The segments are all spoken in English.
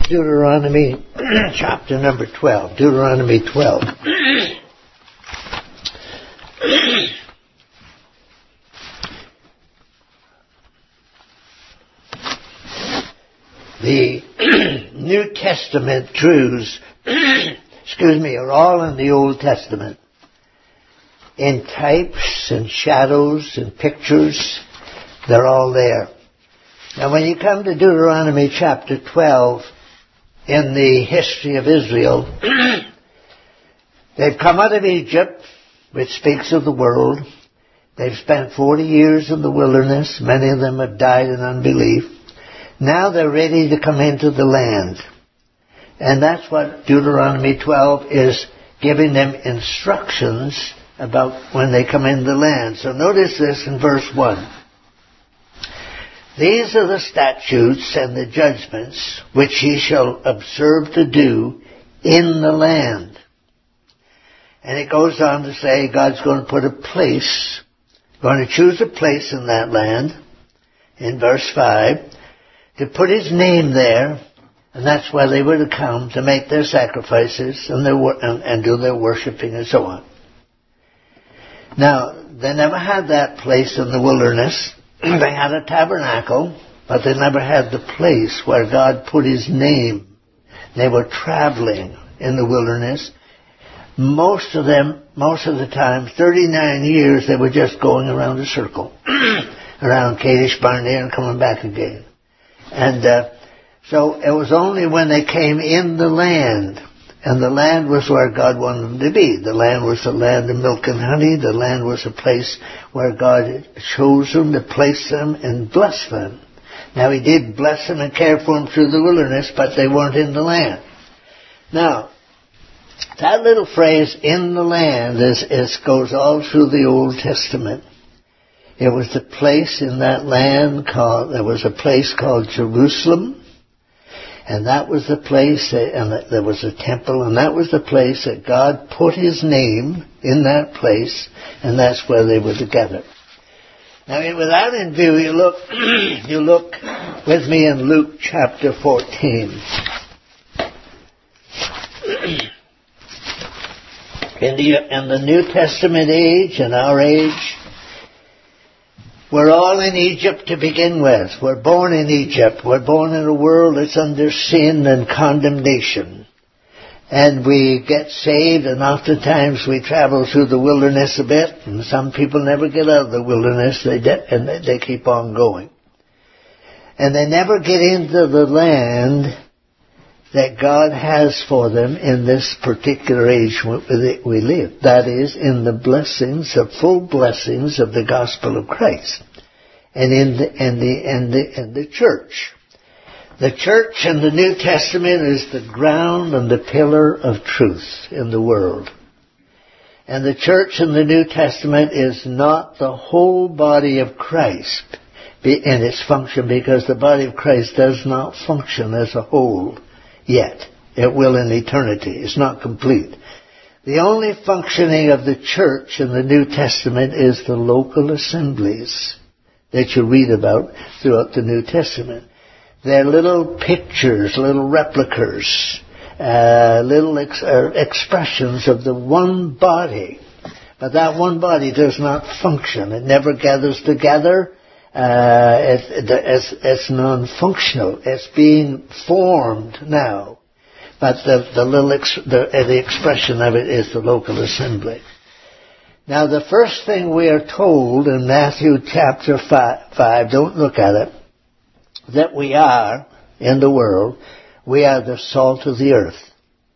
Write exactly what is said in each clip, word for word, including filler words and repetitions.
Deuteronomy chapter number twelve. Deuteronomy twelve. The New Testament truths, excuse me, are all in the Old Testament. In types and shadows and pictures, they're all there. Now when you come to Deuteronomy chapter twelve, in the history of Israel, they've come out of Egypt, which speaks of the world. They've spent forty years in the wilderness. Many of them have died in unbelief. Now they're ready to come into the land. And that's what Deuteronomy twelve is giving them instructions about when they come into the land. So notice this in verse one. These are the statutes and the judgments which ye shall observe to do in the land. And it goes on to say God's going to put a place, going to choose a place in that land, in verse five, to put His name there, and that's why they were to come, to make their sacrifices and, their, and, and do their worshiping and so on. Now, they never had that place in the wilderness. They had a tabernacle, but they never had the place where God put His name. They were traveling in the wilderness. Most of them, most of the time, thirty-nine years, they were just going around a circle, around Kadesh Barnea and coming back again. And uh, so it was only when they came in the land, and the land was where God wanted them to be. The land was the land of milk and honey. The land was a place where God chose them to place them and bless them. Now He did bless them and care for them through the wilderness, but they weren't in the land. Now, that little phrase, in the land, is, is goes all through the Old Testament. It was the place in that land called, there was a place called Jerusalem. And that was the place, that, and there was a temple, and that was the place that God put His name in that place, and that's where they were together. Now, with that in view, you look, you look with me in Luke chapter fourteen. In the, in the New Testament age, in our age, we're all in Egypt to begin with. We're born in Egypt. We're born in a world that's under sin and condemnation. And we get saved, and oftentimes we travel through the wilderness a bit, and some people never get out of the wilderness, they de- and they keep on going. And they never get into the land that God has for them in this particular age we live. That is, in the blessings, the full blessings of the gospel of Christ. And in the, and the, and the, and the church. The church in the New Testament is the ground and the pillar of truth in the world. And the church in the New Testament is not the whole body of Christ in its function, because the body of Christ does not function as a whole yet. It will in eternity. It's not complete. The only functioning of the church in the New Testament is the local assemblies that you read about throughout the New Testament. They're little pictures, little replicas, uh, little ex- uh, expressions of the one body. But that one body does not function. It never gathers together. Uh, it, it, it's, it's non-functional. It's being formed now. But the, the little ex, the, uh, the expression of it is the local assembly. Now, the first thing we are told in Matthew chapter five, five, don't look at it, that we are in the world, we are the salt of the earth.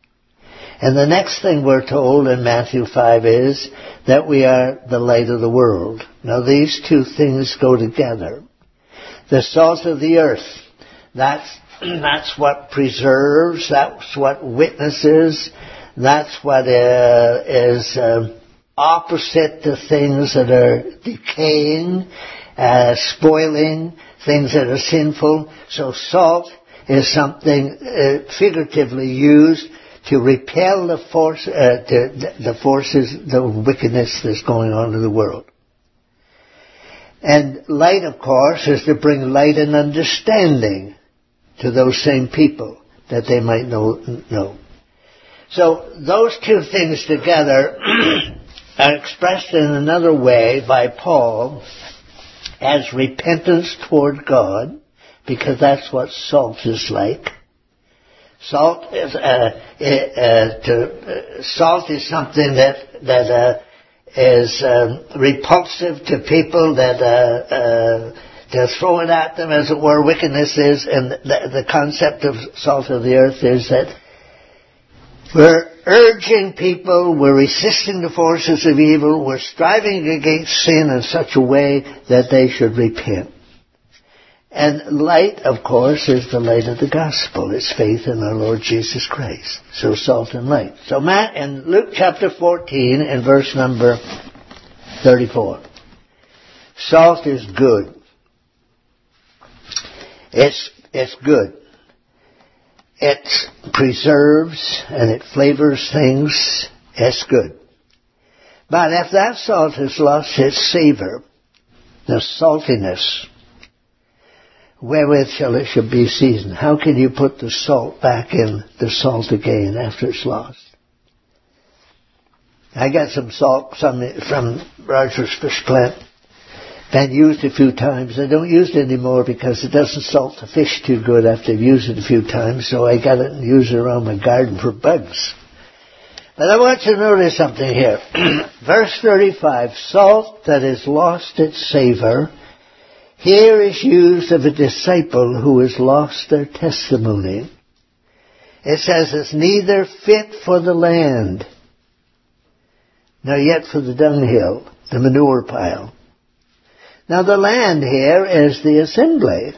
And the next thing we're told in Matthew five is that we are the light of the world. Now, these two things go together. The salt of the earth, that's, that's what preserves, that's what witnesses, that's what uh, is uh, opposite to things that are decaying, uh, spoiling, things that are sinful. So salt is something uh, figuratively used to repel the force, uh, to, the forces, the wickedness that's going on in the world. And light, of course, is to bring light and understanding to those same people. that they might know. know. So those two things together are expressed in another way by Paul as repentance toward God, because that's what salt is like. Salt is uh, uh, to, uh, salt is something that that uh, is um, repulsive to people, that uh, uh, to throw it at them, as it were. Wickedness is, and the, the concept of salt of the earth is that we're urging people, we're resisting the forces of evil, we're striving against sin in such a way that they should repent. And light, of course, is the light of the gospel. It's faith in our Lord Jesus Christ. So salt and light. So Matt, in Luke chapter fourteen and verse number thirty-four. Salt is good. It's, it's good. It preserves and it flavors things. It's good. But if that salt has lost its savor, the saltiness, wherewith shall it should be seasoned? How can you put the salt back in the salt again after it's lost? I got some salt some from Rogers Fish Plant. Been used a few times. I don't use it anymore because it doesn't salt the fish too good after I've used it a few times, so I got it and use it around my garden for bugs. But I want you to notice something here. Verse thirty-five, salt that has lost its savor, here is used of a disciple who has lost their testimony. It says it's neither fit for the land, nor yet for the dunghill, the manure pile. Now the land here is the assembly,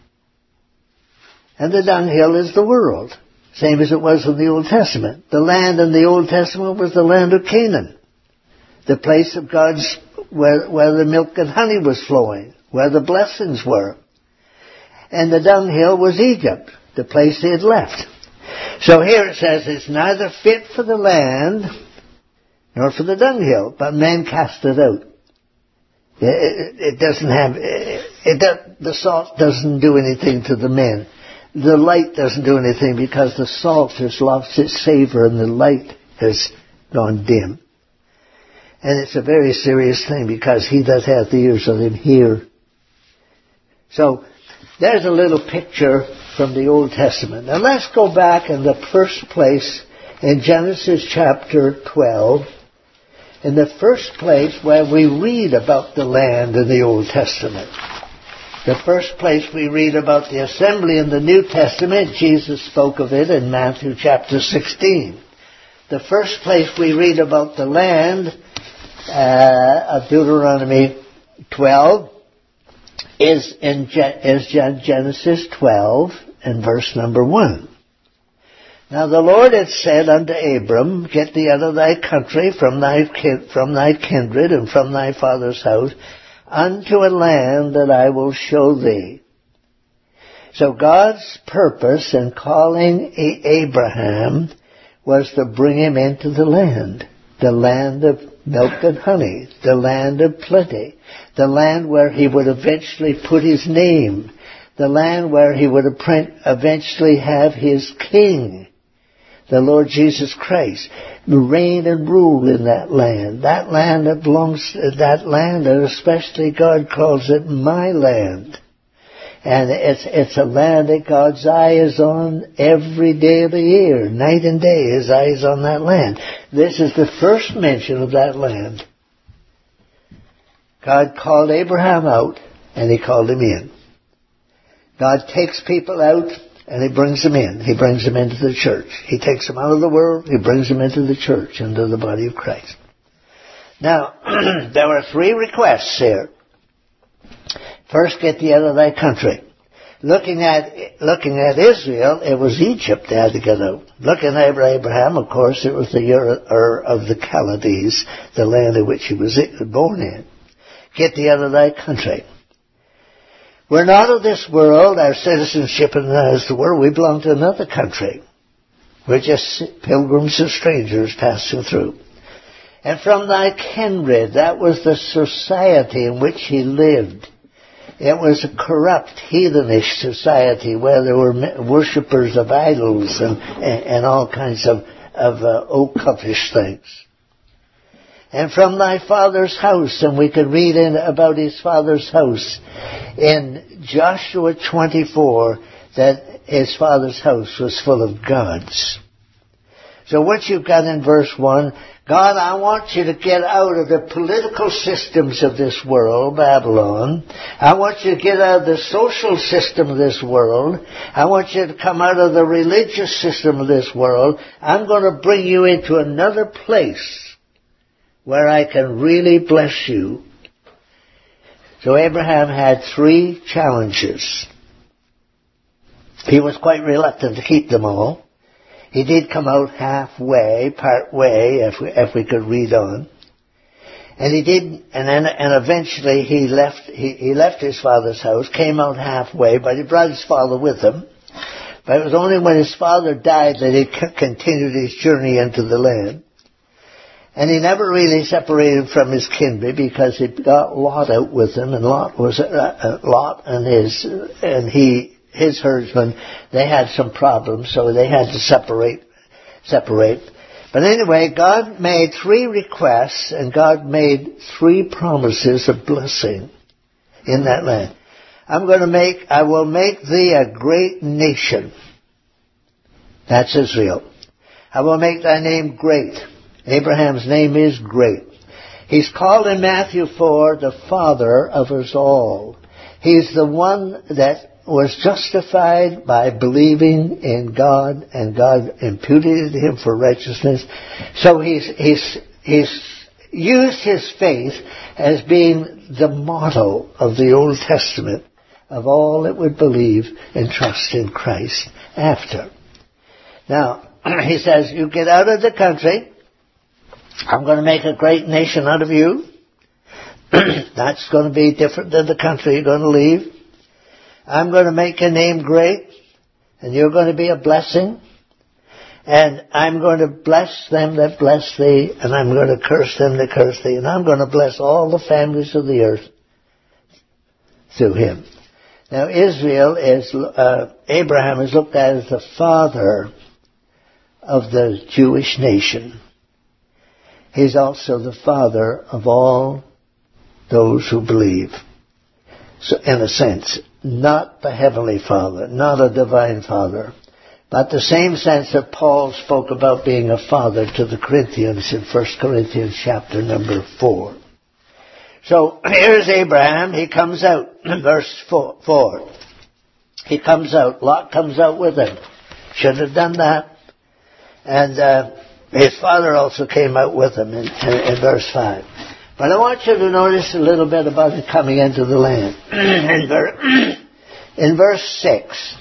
and the dunghill is the world, same as it was in the Old Testament. The land in the Old Testament was the land of Canaan, the place of God's, where, where the milk and honey was flowing, where the blessings were. And the dunghill was Egypt, the place they had left. So here it says, it's neither fit for the land, nor for the dunghill, but men cast it out. It, it, it doesn't have, it, it does, the salt doesn't do anything to the men. The light doesn't do anything because the salt has lost its savor and the light has gone dim. And it's a very serious thing, because he that hath ears, let him hear. So, there's a little picture from the Old Testament. Now let's go back in the first place in Genesis chapter twelve. In the first place where we read about the land in the Old Testament. The first place we read about the assembly in the New Testament, Jesus spoke of it in Matthew chapter sixteen. The first place we read about the land uh, of Deuteronomy twelve is in Ge- is Genesis twelve and verse number one. Now the Lord had said unto Abram, get thee out of thy country, from thy kin- from thy kindred, and from thy father's house, unto a land that I will show thee. So God's purpose in calling A- Abraham was to bring him into the land, the land of milk and honey, the land of plenty, the land where he would eventually put his name, the land where he would eventually have his king, the Lord Jesus Christ, reign and rule in that land. That land that belongs, that land, and especially God calls it my land. And it's, it's a land that God's eye is on every day of the year. Night and day, His eye is on that land. This is the first mention of that land. God called Abraham out, and He called him in. God takes people out, and He brings them in. He brings them into the church. He takes them out of the world. He brings them into the church, into the body of Christ. Now, there were three requests here. First, get thee out of thy country. Looking at looking at Israel, it was Egypt they had to get out. Looking at Abraham, of course, it was the Ur of the Chaldees, the land in which he was born in. Get thee out of thy country. We're not of this world. Our citizenship in the world, we belong to another country. We're just pilgrims and strangers passing through. And from thy kindred, that was the society in which he lived. It was a corrupt, heathenish society where there were worshippers of idols and, and, and all kinds of, of uh, occultish things. And from thy father's house, and we could read in about his father's house in Joshua twenty-four, that his father's house was full of gods. So what you've got in verse one, God, I want you to get out of the political systems of this world, Babylon. I want you to get out of the social system of this world. I want you to come out of the religious system of this world. I'm going to bring you into another place where I can really bless you. So Abraham had three challenges. He was quite reluctant to keep them all. He did come out halfway, part way, if we, if we could read on. And he did, and then, and eventually he left, he, he left his father's house, came out halfway, but he brought his father with him. But it was only when his father died that he c- continued his journey into the land. And he never really separated from his kindred because he got Lot out with him, and Lot was, uh, uh, Lot and his, and he, his herdsmen, they had some problems, so they had to separate, separate. But anyway, God made three requests, and God made three promises of blessing in that land. I'm going to make, I will make thee a great nation. That's Israel. I will make thy name great. Abraham's name is great. He's called in Matthew four the father of us all. He's the one that was justified by believing in God, and God imputed him for righteousness. So he's, he's, he's used his faith as being the motto of the Old Testament of all that would believe and trust in Christ after. Now, he says, you get out of the country. I'm going to make a great nation out of you. That's going to be different than the country you're going to leave. I'm going to make your name great, and you're going to be a blessing. And I'm going to bless them that bless thee, and I'm going to curse them that curse thee. And I'm going to bless all the families of the earth through him. Now Israel is, uh, Abraham is looked at as the father of the Jewish nation. He's also the father of all those who believe. So in a sense, not the Heavenly Father, not a divine Father, but the same sense that Paul spoke about being a father to the Corinthians in First Corinthians chapter number four. So here's Abraham. He comes out in verse four, four. He comes out. Lot comes out with him. Should have done that. And uh, his father also came out with him in, in, in verse five. But I want you to notice a little bit about it coming into the land. in, ver- in verse six,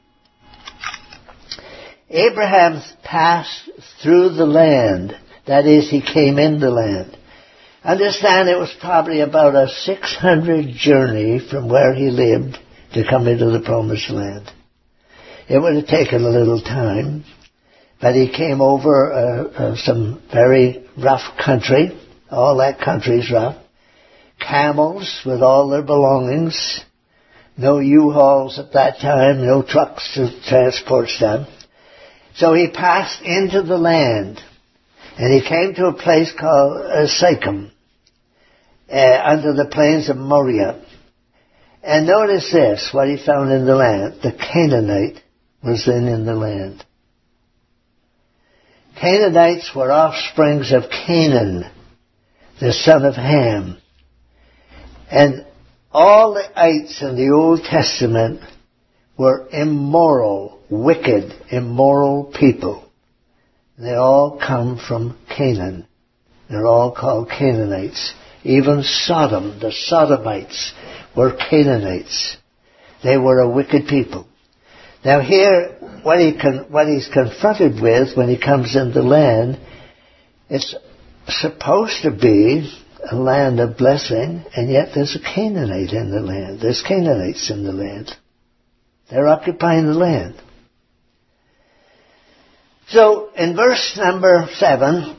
Abraham passed through the land. That is, he came in the land. Understand, it was probably about a six hundred journey from where he lived to come into the promised land. It would have taken a little time, but he came over uh, uh, some very rough country. All that country's rough. Camels with all their belongings. No U-Hauls at that time. No trucks to transport stuff. So he passed into the land. And he came to a place called uh, Sychem. Uh, under the plains of Moriah. And notice this, what he found in the land. The Canaanite was then in the land. Canaanites were offsprings of Canaan, the son of Ham. And all the ites in the Old Testament were immoral, wicked, immoral people. They all come from Canaan. They're all called Canaanites. Even Sodom, the Sodomites, were Canaanites. They were a wicked people. Now here, what, he con- what he's confronted with when he comes into land, it's supposed to be a land of blessing, and yet there's a Canaanite in the land. There's Canaanites in the land. They're occupying the land. So, in verse number seven,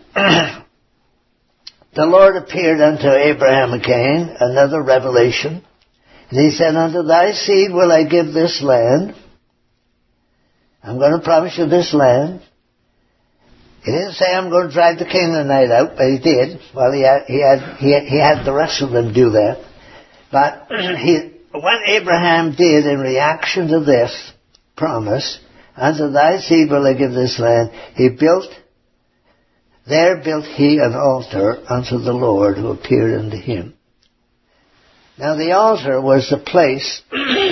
the Lord appeared unto Abraham again, another revelation, And he said, unto thy seed will I give this land. I'm going to promise you this land. He didn't say I'm going to drive the Canaanite out, but he did. Well, he had, he had, he had, he had the rest of them do that. But he, what Abraham did in reaction to this promise, unto thy seed will I give this land, he built, there built he an altar unto the Lord who appeared unto him. Now the altar was the place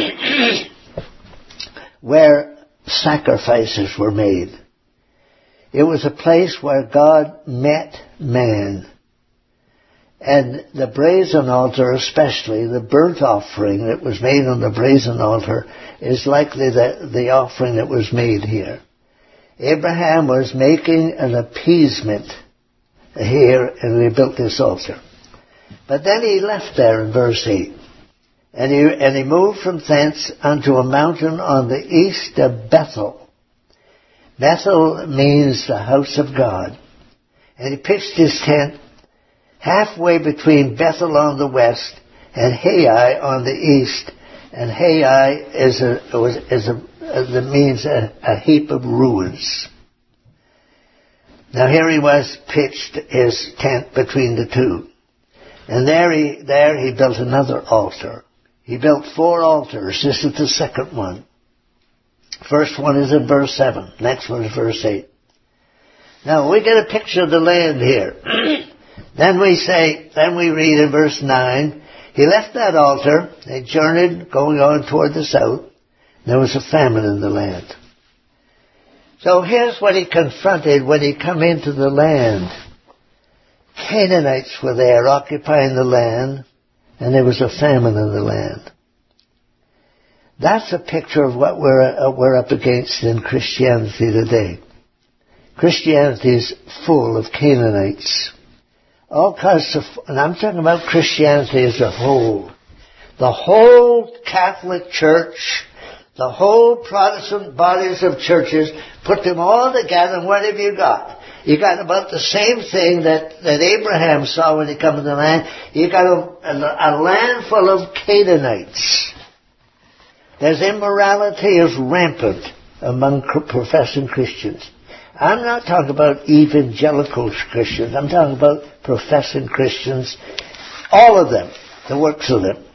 where sacrifices were made. It was a place where God met man. And the brazen altar especially, the burnt offering that was made on the brazen altar, is likely the, the offering that was made here. Abraham was making an appeasement here, and he built this altar. But then he left there in verse eight. And he, and he moved from thence unto a mountain on the east of Bethel. Bethel means the house of God. And he pitched his tent halfway between Bethel on the west and Hai on the east. And Hai is a, was, is a, that means a, a heap of ruins. Now here he was pitched his tent between the two. And there he, there he built another altar. He built four altars. This is the second one. First one is in verse seven. Next one is verse eight. Now we get a picture of the land here. Then we say, then we read in verse nine, he left that altar, they journeyed going on toward the south. There was a famine in the land. So here's what he confronted when he come into the land. Canaanites were there occupying the land, and there was a famine in the land. That's a picture of what we're, uh, we're up against in Christianity today. Christianity is full of Canaanites. All kinds of, and I'm talking about Christianity as a whole. The whole Catholic Church, the whole Protestant bodies of churches, put them all together, and what have you got? You got about the same thing that, that Abraham saw when he came to the land. You got a, a, a land full of Canaanites. There's immorality is rampant among professing Christians. I'm not talking about evangelical Christians. I'm talking about professing Christians. All of them. The works of them.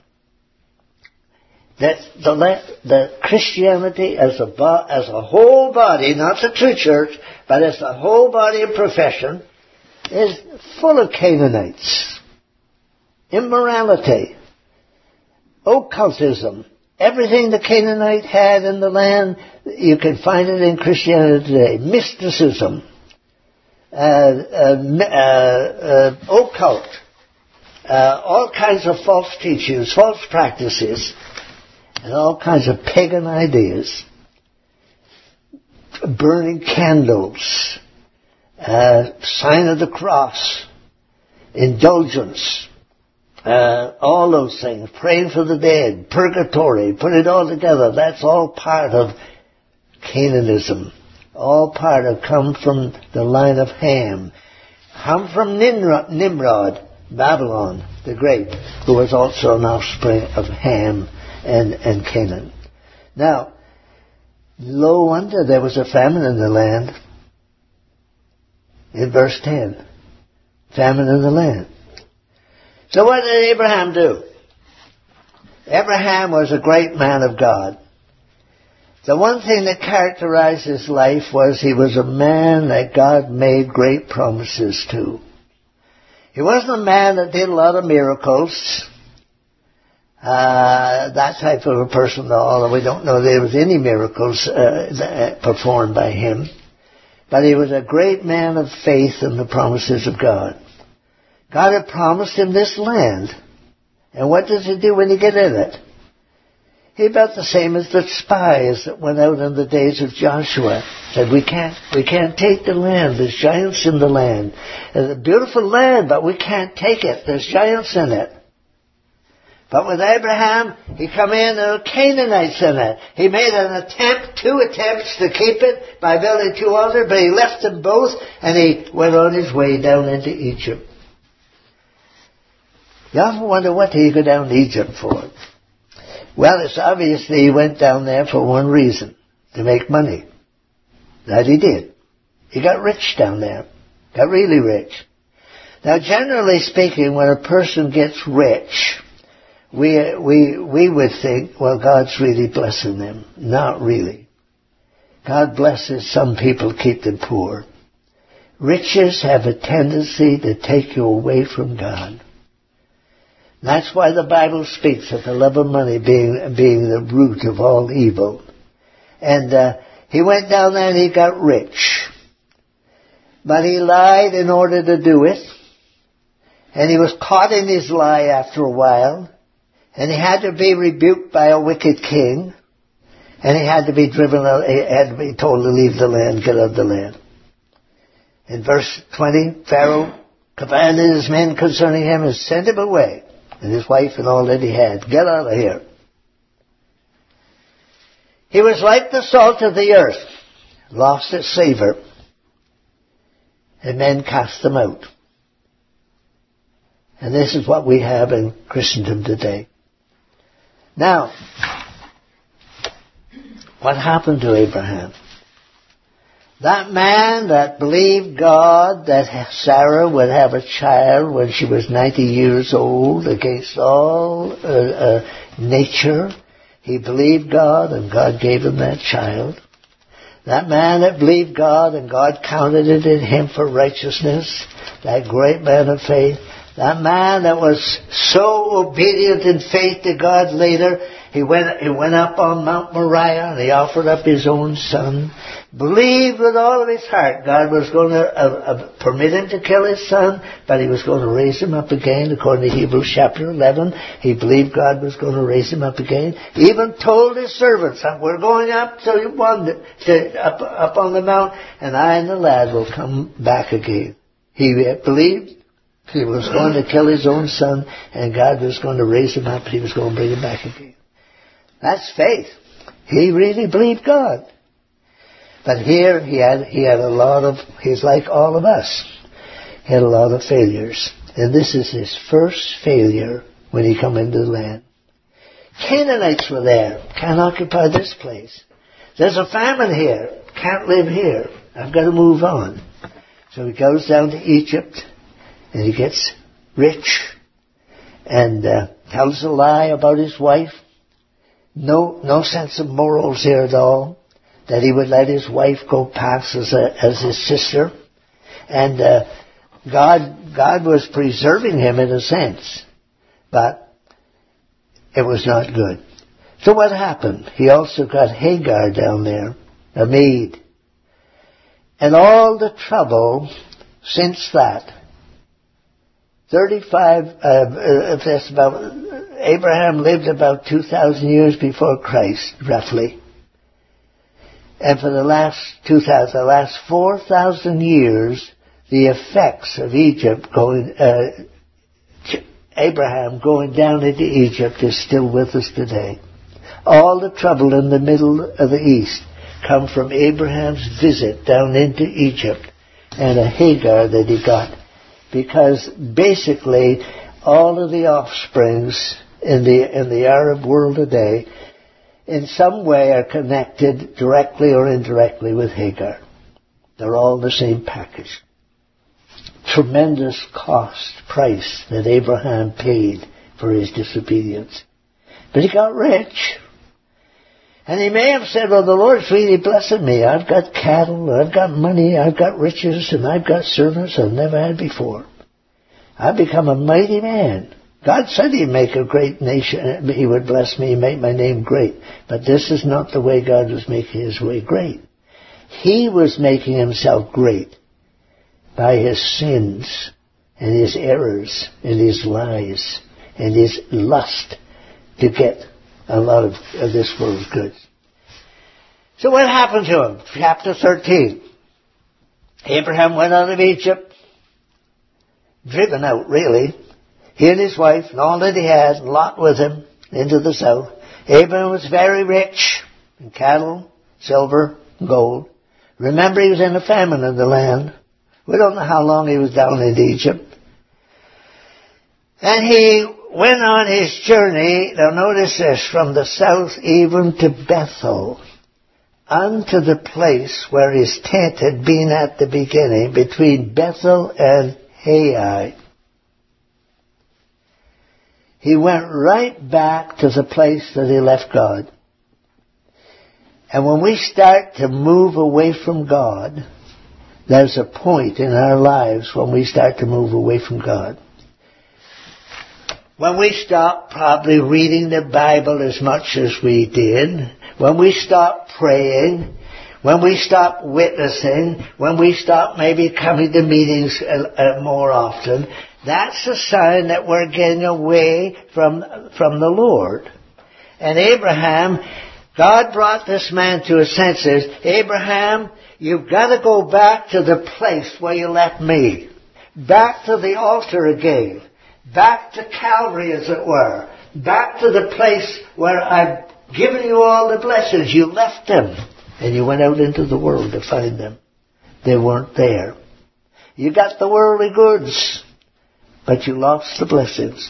That the, the Christianity as a, bo- as a whole body, not the true church, but as the whole body of profession, is full of Canaanites. Immorality. Occultism. Everything the Canaanite had in the land, you can find it in Christianity today. Mysticism, uh, uh, uh, uh, occult, uh, all kinds of false teachings, false practices, and all kinds of pagan ideas. Burning candles, uh, sign of the cross, indulgence. Uh, all those things, praying for the dead, purgatory, put it all together. That's all part of Cananism. All part of, come from the line of Ham. Come from Nimrod, Nimrod, Babylon the Great, who was also an offspring of Ham and, and Canaan. Now, no wonder there was a famine in the land. In verse ten. Famine in the land. So what did Abraham do? Abraham was a great man of God. The one thing that characterized his life was he was a man that God made great promises to. He wasn't a man that did a lot of miracles. Uh, that type of a person, although we don't know there was any miracles uh, performed by him. But he was a great man of faith in the promises of God. God had promised him this land. And what does he do when he get in it? He about the same as the spies that went out in the days of Joshua. Said, we can't, we can't take the land. There's giants in the land. It's a beautiful land, but we can't take it. There's giants in it. But with Abraham, he come in, there were Canaanites in it. He made an attempt, two attempts to keep it by building two altars, but he left them both and he went on his way down into Egypt. You often wonder, what do you go down to Egypt for? Well, it's obviously he went down there for one reason, to make money. That he did. He got rich down there. Got really rich. Now, generally speaking, when a person gets rich, we, we, we would think, well, God's really blessing them. Not really. God blesses some people, keep them poor. Riches have a tendency to take you away from God. That's why the Bible speaks of the love of money being, being the root of all evil. And uh, he went down there and he got rich. But he lied in order to do it. And he was caught in his lie after a while. And he had to be rebuked by a wicked king. And he had to be driven out, he had to be told to leave the land, get out of the land. In verse twenty, Pharaoh commanded his men concerning him and sent him away, and his wife and all that he had. Get out of here. He was like the salt of the earth, lost its savor, and men cast them out. And this is what we have in Christendom today. Now, what happened to Abraham? That man that believed God that Sarah would have a child when she was ninety years old against all uh, uh, nature, he believed God and God gave him that child. That man that believed God and God counted it in him for righteousness, that great man of faith, that man that was so obedient in faith to God later, he went, he went up on Mount Moriah and he offered up his own son. Believed with all of his heart God was going to uh, uh, permit him to kill his son, but he was going to raise him up again. According to Hebrews chapter eleven, he believed God was going to raise him up again. He even told his servants, we're going up to, one, to up, up on the mount, and I and the lad will come back again. He believed he was going to kill his own son, and God was going to raise him up, and he was going to bring him back again. That's faith. He really believed God. But here he had he had a lot of, he's like all of us. He had a lot of failures. And this is his first failure when he come into the land. Canaanites were there. Can't occupy this place. There's a famine here. Can't live here. I've got to move on. So he goes down to Egypt and he gets rich and uh, tells a lie about his wife. No, no sense of morals here at all. That he would let his wife go past as a, as his sister. And uh, God God was preserving him in a sense. But it was not good. So what happened? He also got Hagar down there, a maid. And all the trouble since that, thirty-five, uh, if that's about, Abraham lived about two thousand years before Christ, roughly. And for the last two thousand, the last four thousand years, the effects of Egypt going, uh, Abraham going down into Egypt is still with us today. All the trouble in the middle of the East come from Abraham's visit down into Egypt and a Hagar that he got. Because basically, all of the offsprings in the, in the Arab world today in some way are connected directly or indirectly with Hagar. They're all the same package. Tremendous cost, price that Abraham paid for his disobedience. But he got rich. And he may have said, well, the Lord's really blessing me. I've got cattle, I've got money, I've got riches, and I've got servants I've never had before. I've become a mighty man. God said he'd make a great nation, he would bless me, make my name great. But this is not the way God was making his way great. He was making himself great by his sins and his errors and his lies and his lust to get a lot of, of this world's goods. So what happened to him? Chapter thirteen. Abraham went out of Egypt, driven out really. He and his wife and all that he had, Lot with him, into the south. Abraham was very rich in cattle, silver, and gold. Remember, he was in a famine in the land. We don't know how long he was down in Egypt. And he went on his journey, now notice this, from the south even to Bethel, unto the place where his tent had been at the beginning, between Bethel and Hai. He went right back to the place that he left God. And when we start to move away from God, there's a point in our lives when we start to move away from God. When we stop probably reading the Bible as much as we did, when we stop praying, when we stop witnessing, when we stop maybe coming to meetings uh, uh, more often, that's a sign that we're getting away from, from the Lord. And Abraham, God brought this man to his senses. Abraham, you've got to go back to the place where you left me. Back to the altar again. Back to Calvary, as it were. Back to the place where I've given you all the blessings. You left them. And you went out into the world to find them. They weren't there. You got the worldly goods, but you lost the blessings.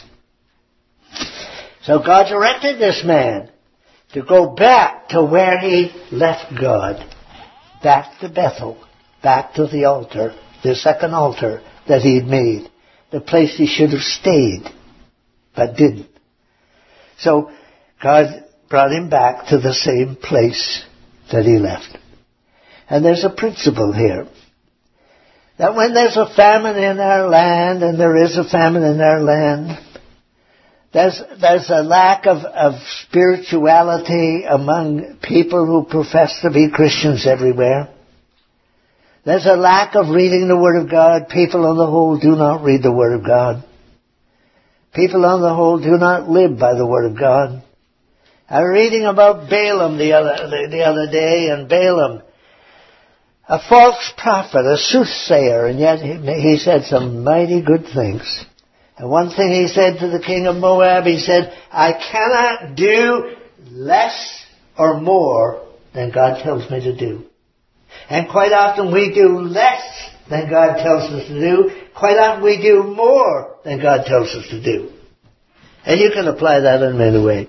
So God directed this man to go back to where he left God. Back to Bethel. Back to the altar. The second altar that he'd made. The place he should have stayed, but didn't. So God brought him back to the same place that he left. And there's a principle here. That when there's a famine in our land, and there is a famine in our land, there's, there's a lack of, of spirituality among people who profess to be Christians everywhere. There's a lack of reading the Word of God. People on the whole do not read the Word of God. People on the whole do not live by the Word of God. I was reading about Balaam the other, the, the other day, and Balaam, a false prophet, a soothsayer, and yet he, he said some mighty good things. And one thing he said to the king of Moab, he said, I cannot do less or more than God tells me to do. And quite often we do less than God tells us to do. Quite often we do more than God tells us to do. And you can apply that in many ways.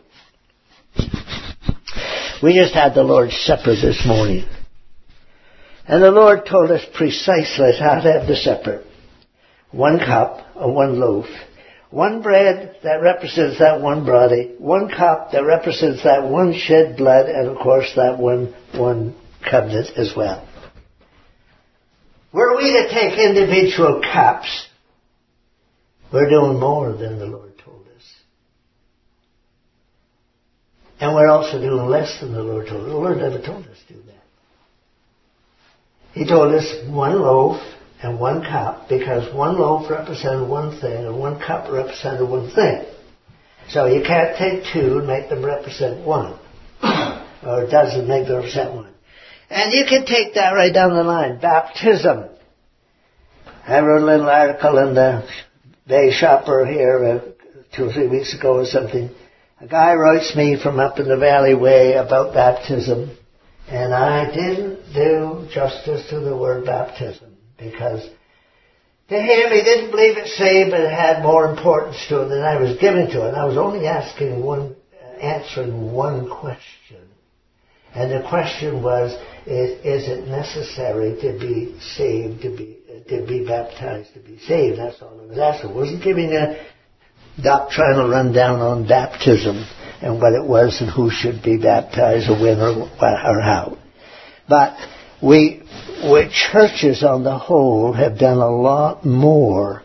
We just had the Lord's Supper this morning. And the Lord told us precisely how to have the supper. One cup or one loaf. One bread that represents that one body. One cup that represents that one shed blood. And of course that one, one covenant as well. Were we to take individual cups, we're doing more than the Lord told us. And we're also doing less than the Lord told us. The Lord never told us to do that. He told us one loaf and one cup, because one loaf represented one thing and one cup represented one thing. So you can't take two and make them represent one. Or it doesn't make them represent one. And you can take that right down the line. Baptism. I wrote a little article in the Bay Shopper here uh, two or three weeks ago or something. A guy writes me from up in the valley way about baptism. And I didn't do justice to the word baptism. Because to him, he didn't believe it saved, but it had more importance to it than I was giving to it. And I was only asking one, answering one question. And the question was, is, is it necessary to be saved, to be to be baptized, to be saved? That's all I was asking. I wasn't giving a doctrinal rundown on baptism and what it was and who should be baptized or when or, or how. But we, we churches on the whole have done a lot more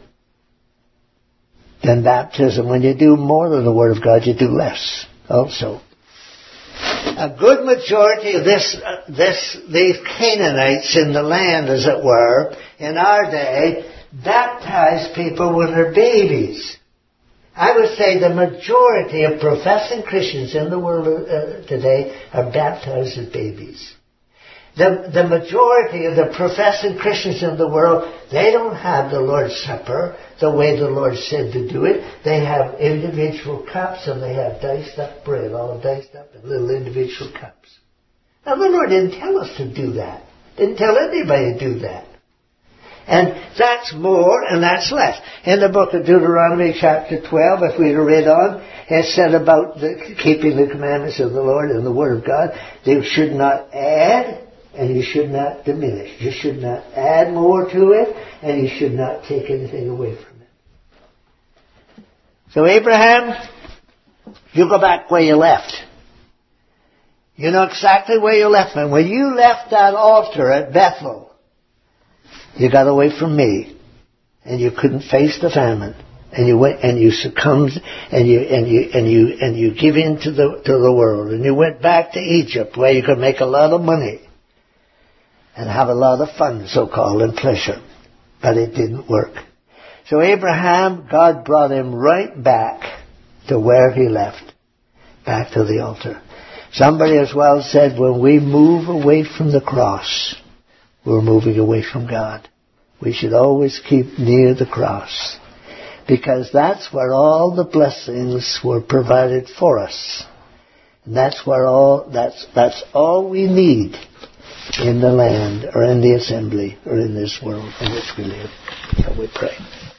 than baptism. When you do more than the Word of God, you do less also. A good majority of this, uh, this, these Canaanites in the land, as it were, in our day, baptized people when they're babies. I would say the majority of professing Christians in the world uh, today are baptized as babies. The, the majority of the professing Christians in the world, they don't have the Lord's Supper the way the Lord said to do it. They have individual cups and they have diced up bread, all diced up in little individual cups. Now the Lord didn't tell us to do that. Didn't tell anybody to do that. And that's more and that's less. In the book of Deuteronomy chapter twelve, if we'd read on, it said about the, keeping the commandments of the Lord and the Word of God. They should not add and you should not diminish. You should not add more to it and you should not take anything away from it. So Abraham, you go back where you left. You know exactly where you left me. When you left that altar at Bethel, you got away from me, and you couldn't face the famine, and you went and you succumbed, and you and you and you and you give in to the to the world, and you went back to Egypt where you could make a lot of money and have a lot of fun, so-called, and pleasure, but it didn't work. So Abraham, God brought him right back to where he left, back to the altar. Somebody as well said, when we move away from the cross, we're moving away from God. We should always keep near the cross, because that's where all the blessings were provided for us. And that's where all, that's, that's all we need in the land, or in the assembly, or in this world in which we live. Shall we pray?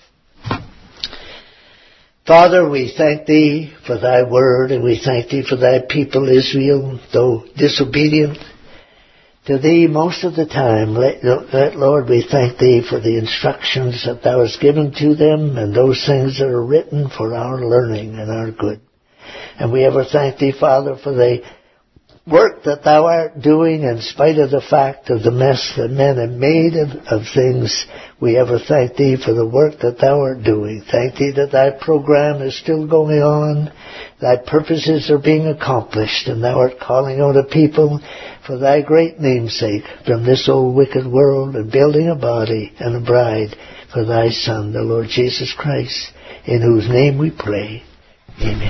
Father, we thank Thee for Thy word, and we thank Thee for Thy people Israel, though disobedient to Thee most of the time. Let, let, Lord, we thank Thee for the instructions that Thou hast given to them, and those things that are written for our learning and our good. And we ever thank Thee, Father, for the work that Thou art doing, in spite of the fact of the mess that men have made of, of things. We ever thank Thee for the work that Thou art doing. Thank Thee that Thy program is still going on. Thy purposes are being accomplished, and Thou art calling out a people for Thy great name's sake from this old wicked world, and building a body and a bride for Thy Son, the Lord Jesus Christ, in whose name we pray. Amen.